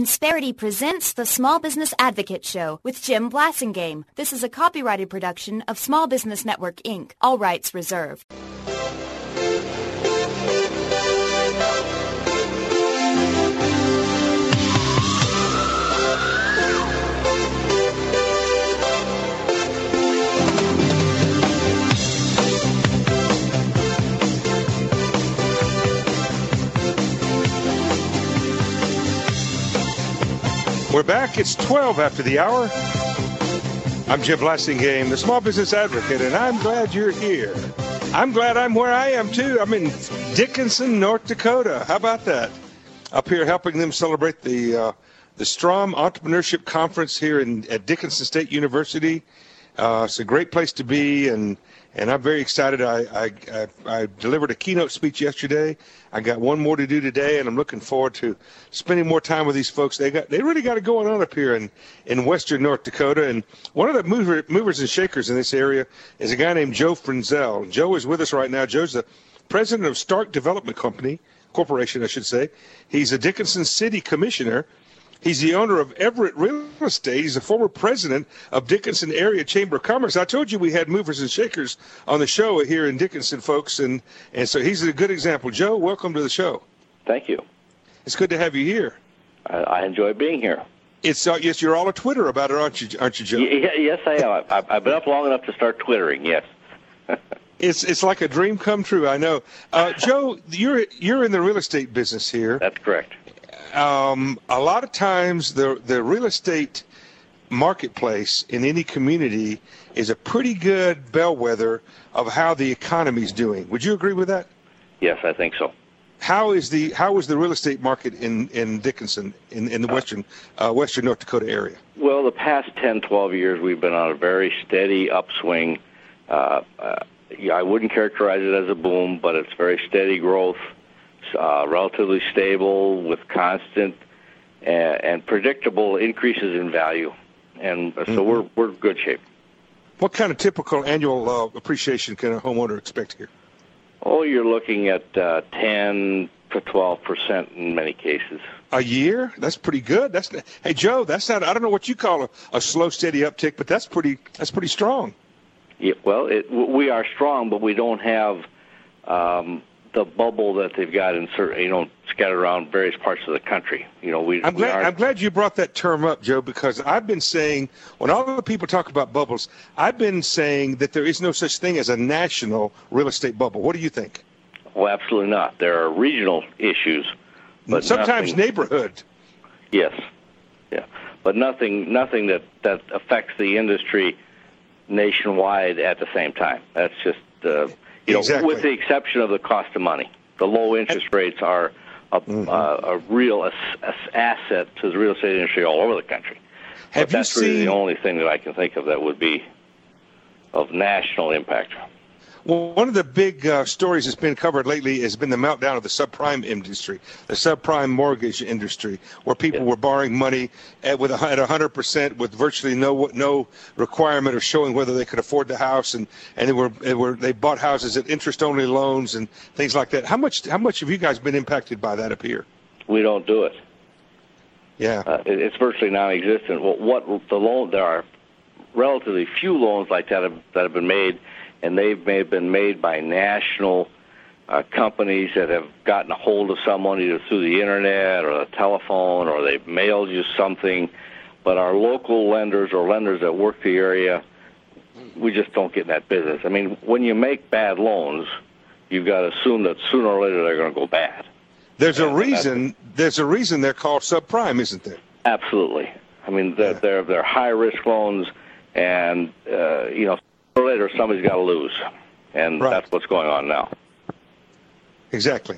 Insperity presents the Small Business Advocate Show with Jim Blasingame. This is a copyrighted production of Small Business Network, Inc. All rights reserved. We're back. It's 12 after the hour. I'm Jim Blasingame, the Small Business Advocate, and I'm glad you're here. I'm glad I'm where I am, too. I'm in Dickinson, North Dakota. How about that? Up here helping them celebrate the Strom Entrepreneurship Conference here at Dickinson State University. It's a great place to be, and I'm very excited. I delivered a keynote speech yesterday. I got one more to do today, and I'm looking forward to spending more time with these folks. They really got it going on up here in western North Dakota. And one of the movers and shakers in this area is a guy named Joe Frenzel. Joe is with us right now. Joe's the president of Stark Development Corporation, I should say. He's a Dickinson City Commissioner. He's the owner of Everett Real Estate. He's a former president of Dickinson Area Chamber of Commerce. I told you we had movers and shakers on the show here in Dickinson, folks, and so he's a good example. Joe, welcome to the show. Thank you. It's good to have you here. I enjoy being here. It's yes, you're all on Twitter about it, aren't you, Joe? Yes, I am. I've been up long enough to start twittering. Yes. It's like a dream come true. I know. Joe, you're in the real estate business here. That's correct. A lot of times the real estate marketplace in any community is a pretty good bellwether of how the economy's doing. Would you agree with that? Yes, I think so. How is the real estate market in Dickinson in the western North Dakota area? Well, the past 10, 12 years we've been on a very steady upswing. I wouldn't characterize it as a boom, but it's very steady growth. Relatively stable with constant and predictable increases in value, and so we're in good shape. What kind of typical annual appreciation can a homeowner expect here? Oh, you're looking at 10 to 12% in many cases. A year? That's pretty good. Hey Joe, that's not. I don't know what you call a slow, steady uptick, but that's pretty strong. Yeah, well, we are strong, but we don't have the bubble that they've got in certain, scattered around various parts of the country. I'm glad you brought that term up, Joe, because I've been saying, when all the people talk about bubbles, I've been saying that there is no such thing as a national real estate bubble. What do you think? Well, absolutely not. There are regional issues, but sometimes neighborhood. Yes, yeah, but nothing that affects the industry nationwide at the same time. That's just. Exactly. With the exception of the cost of money. The low interest rates are a real asset to the real estate industry all over the country. That's really the only thing that I can think of that would be of national impact. Well, one of the big stories that's been covered lately has been the meltdown of the subprime industry, the subprime mortgage industry, where people were borrowing money at 100% with virtually no requirement of showing whether they could afford the house, and they bought houses at interest-only loans and things like that. How much have you guys been impacted by that up here? We don't do it. Yeah, it's virtually non-existent. Well, there are relatively few loans like that have been made. And they may have been made by national companies that have gotten a hold of someone either through the internet or the telephone, or they've mailed you something. But our local lenders or lenders that work the area, we just don't get in that business. I mean, when you make bad loans, you've got to assume that sooner or later they're going to go bad. There's a reason they're called subprime, isn't there? Absolutely. I mean, they're high-risk loans, and sooner or later, somebody's got to lose, and That's what's going on now. Exactly.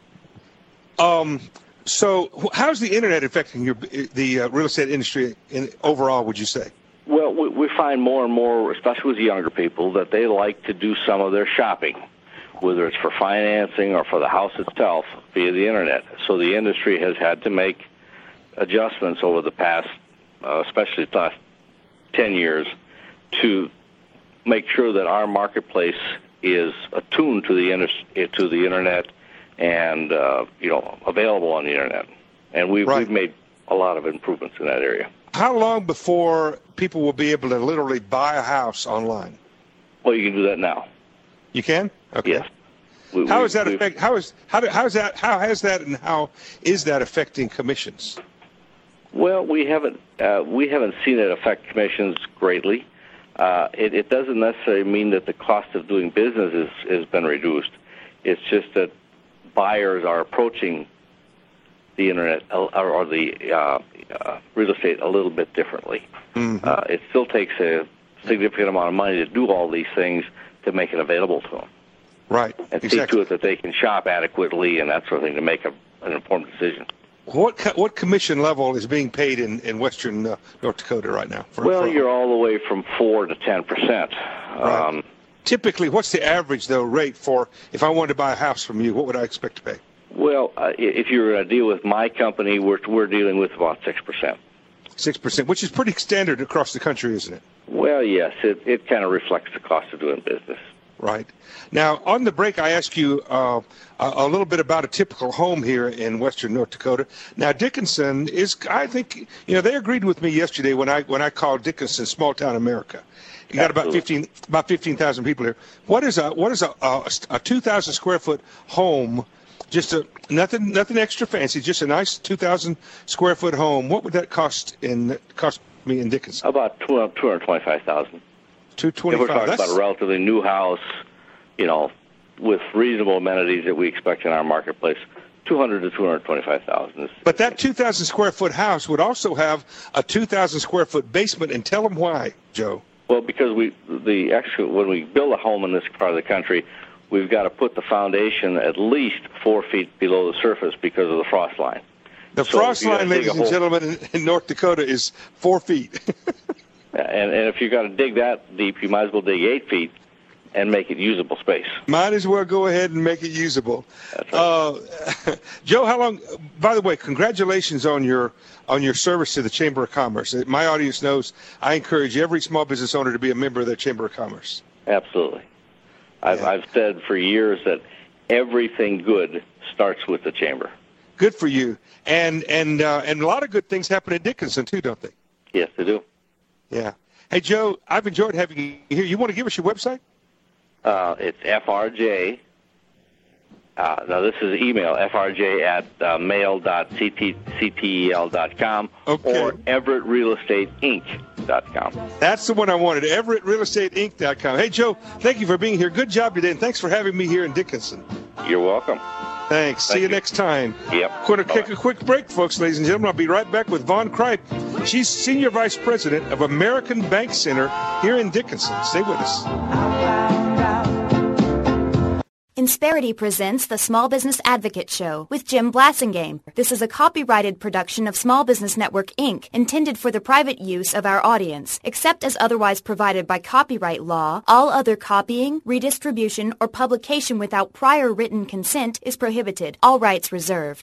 So how's the Internet affecting the real estate industry overall, would you say? Well, we find more and more, especially with the younger people, that they like to do some of their shopping, whether it's for financing or for the house itself, via the Internet. So the industry has had to make adjustments over the past, especially the last 10 years, to make sure that our marketplace is attuned to the Internet and available on the Internet. And we've made a lot of improvements in that area. How long before people will be able to literally buy a house online? Well, you can do that now. You can? Okay. Yes. How is that affecting commissions? Well, we haven't seen it affect commissions greatly. It doesn't necessarily mean that the cost of doing business has been reduced. It's just that buyers are approaching the internet or the real estate a little bit differently. Mm-hmm. It still takes a significant amount of money to do all these things to make it available to them. Right. And see to it that they can shop adequately and that sort of thing to make an informed decision. What commission level is being paid in western North Dakota right now? You're all the way from 4 to 10%. Right. Typically, what's the average, though, rate for if I wanted to buy a house from you? What would I expect to pay? Well, if you're going to deal with my company, we're dealing with about 6%. 6%, which is pretty standard across the country, isn't it? Well, yes. It kind of reflects the cost of doing business. Right. Now, on the break, I asked you a little bit about a typical home here in western North Dakota. Now, Dickinson is, I think, they agreed with me yesterday when I called Dickinson small town America. You got about 15,000 people here. What is a 2,000 square foot home? Just nothing extra fancy, just a nice 2,000 square foot home. What would that cost me in Dickinson? About $225,000. $225,000. We're talking about a relatively new house, with reasonable amenities that we expect in our marketplace. $200,000 to $225,000. But that 2,000 square foot house would also have a 2,000 square foot basement, and tell them why, Joe. Well, because when we build a home in this part of the country, we've got to put the foundation at least 4 feet below the surface because of the frost line. The frost line, ladies and gentlemen, in North Dakota is 4 feet. And if you've got to dig that deep, you might as well dig 8 feet and make it usable space. Might as well go ahead and make it usable. That's right. Joe, how long? By the way, congratulations on your service to the Chamber of Commerce. My audience knows I encourage every small business owner to be a member of the Chamber of Commerce. Absolutely. I've said for years that everything good starts with the Chamber. Good for you. And a lot of good things happen in Dickinson, too, don't they? Yes, they do. Yeah. Hey, Joe, I've enjoyed having you here. You want to give us your website? It's FRJ. Now, this is email, frj@mail.ctel.com or everettrealestateinc.com. That's the one I wanted, everettrealestateinc.com. Hey, Joe, thank you for being here. Good job today, and thanks for having me here in Dickinson. You're welcome. Thanks. See you next time. Yep. Going to take a quick break, folks, ladies and gentlemen. I'll be right back with Vaughn Kripe. She's Senior Vice President of American Bank Center here in Dickinson. Stay with us. Insperity presents the Small Business Advocate Show with Jim Blasingame. This is a copyrighted production of Small Business Network, Inc., intended for the private use of our audience. Except as otherwise provided by copyright law, all other copying, redistribution, or publication without prior written consent is prohibited. All rights reserved.